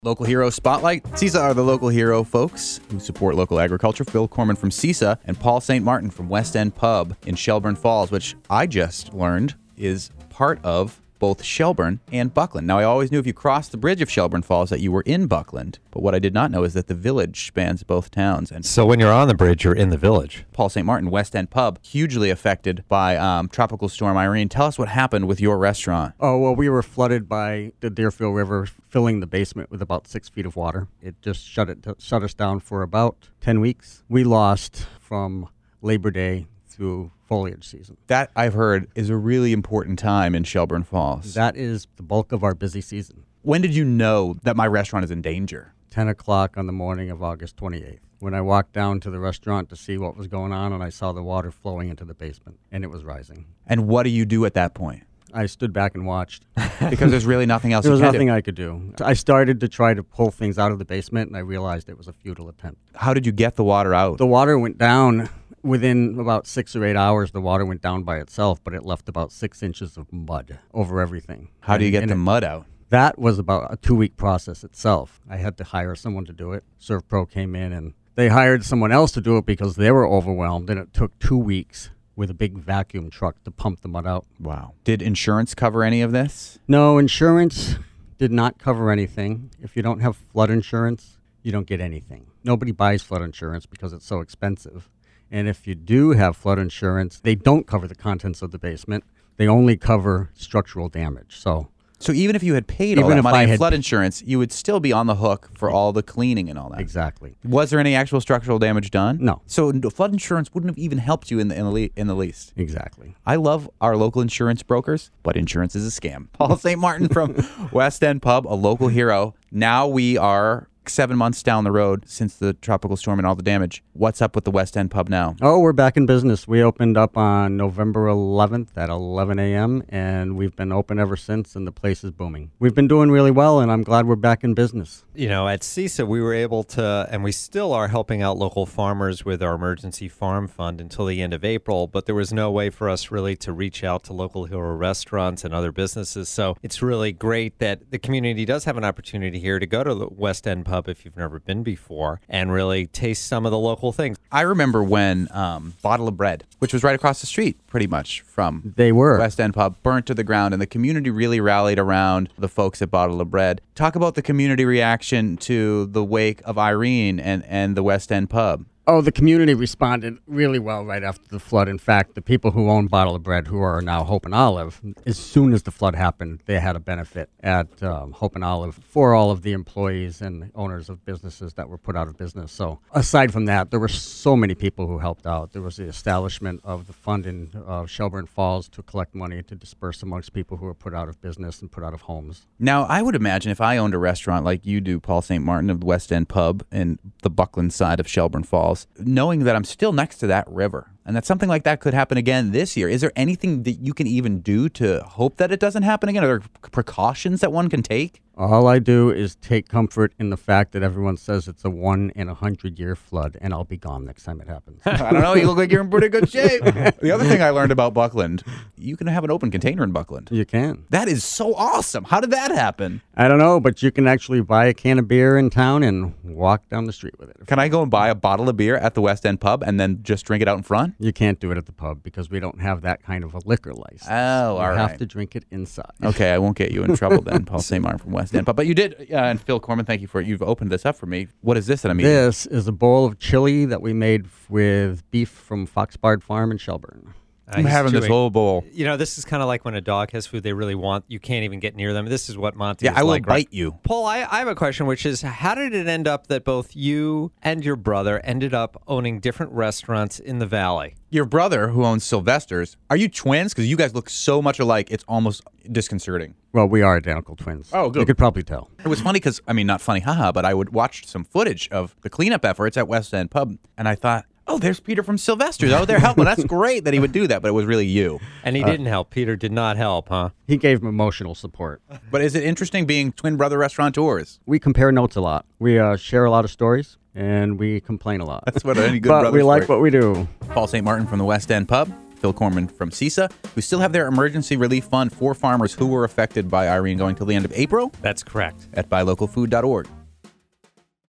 Local Hero Spotlight. CISA are the local hero folks who support local agriculture. Phil Corman from CISA and Paul St. Martin from West End Pub in Shelburne Falls, which I just learned is part of both Shelburne and Buckland. Now, I always knew if you crossed the bridge of Shelburne Falls that you were in Buckland, but what I did not know is that the village spans both towns. And so when you're on the bridge, you're in the village. Paul St. Martin, West End Pub, hugely affected by Tropical Storm Irene. Tell us what happened with your restaurant. Oh, well, we were flooded by the Deerfield River, filling the basement with about 6 feet of water. It just shut us down for about 10 weeks. We lost from Labor Day through foliage season. That, I've heard, is a really important time in Shelburne Falls. That is the bulk of our busy season. When did you know that my restaurant is in danger? 10 o'clock on the morning of August 28th. When I walked down to the restaurant to see what was going on, and I saw the water flowing into the basement, and it was rising. And what do you do at that point? I stood back and watched. Because there's really nothing else There you was can nothing do. I could do. I started to try to pull things out of the basement, and I realized it was a futile attempt. How did you get the water out? The water went down. Within about 6 or 8 hours, the water went down by itself, but it left about 6 inches of mud over everything. How do you get the mud out? That was about a 2-week process itself. I had to hire someone to do it. ServPro came in, and they hired someone else to do it because they were overwhelmed, and it took 2 weeks with a big vacuum truck to pump the mud out. Wow. Did insurance cover any of this? No, insurance did not cover anything. If you don't have flood insurance, you don't get anything. Nobody buys flood insurance because it's so expensive. And if you do have flood insurance, they don't cover the contents of the basement. They only cover structural damage. So even if you had paid all that money in flood insurance, you would still be on the hook for all the cleaning and all that. Exactly. Was there any actual structural damage done? No. So flood insurance wouldn't have even helped you in the least. Exactly. I love our local insurance brokers, but insurance is a scam. Paul St. Martin from West End Pub, a local hero. Now we are 7 months down the road since the tropical storm and all the damage. What's up with the West End Pub now? Oh, we're back in business. We opened up on November 11th at 11 a.m., and we've been open ever since, and the place is booming. We've been doing really well, and I'm glad we're back in business. You know, at CISA, we were able to, and we still are helping out local farmers with our emergency farm fund until the end of April, but there was no way for us really to reach out to local hero restaurants and other businesses. So it's really great that the community does have an opportunity here to go to the West End Pub if you've never been before and really taste some of the local things. I remember when Bottle of Bread, which was right across the street pretty much from West End Pub, burnt to the ground, and the community really rallied around the folks at Bottle of Bread. Talk about the community reaction to the wake of Irene and the West End Pub. Oh, the community responded really well right after the flood. In fact, the people who own Bottle of Bread, who are now Hope and Olive, as soon as the flood happened, they had a benefit at Hope and Olive for all of the employees and owners of businesses that were put out of business. So aside from that, there were so many people who helped out. There was the establishment of the fund in Shelburne Falls to collect money to disperse amongst people who were put out of business and put out of homes. Now, I would imagine if I owned a restaurant like you do, Paul St. Martin of the West End Pub in the Buckland side of Shelburne Falls, knowing that I'm still next to that river and that something like that could happen again this year, is there anything that you can even do to hope that it doesn't happen again? Are there precautions that one can take? All I do is take comfort in the fact that everyone says it's a 1 in 100-year flood, and I'll be gone next time it happens. I don't know. You look like you're in pretty good shape. The other thing I learned about Buckland, you can have an open container in Buckland. You can. That is so awesome. How did that happen? I don't know, but you can actually buy a can of beer in town and walk down the street with it. Can I go and buy a bottle of beer at the West End Pub and then just drink it out in front? You can't do it at the pub because we don't have that kind of a liquor license. Oh, all right. You have to drink it inside. Okay, I won't get you in trouble then, Paul St. Martin from West End Pub. But you did, and Phil Corman, thank you for it. You've opened this up for me. What is this that I'm eating? This is a bowl of chili that we made with beef from Foxbard Farm in Shelburne. I'm having this whole bowl. You know, this is kind of like when a dog has food they really want. You can't even get near them. This is what Monty is I will like, bite right? you. Paul, I have a question, which is, how did it end up that both you and your brother ended up owning different restaurants in the Valley? Your brother, who owns Sylvester's, are you twins? Because you guys look so much alike, it's almost disconcerting. Well, we are identical twins. Oh, good. You could probably tell. It was funny because, I mean, not funny, haha, but I would watch some footage of the cleanup efforts at West End Pub, and I thought, oh, there's Peter from Sylvester's. Oh, they're helping. That's great that he would do that, but it was really you. And he didn't help. Peter did not help, huh? He gave him emotional support. But is it interesting being twin brother restaurateurs? We compare notes a lot. We share a lot of stories, and we complain a lot. That's what any good but brother's we like for. what we do. Paul St. Martin from the West End Pub. Phil Corman from CISA, who still have their emergency relief fund for farmers who were affected by Irene going till the end of April That's correct. at buylocalfood.org.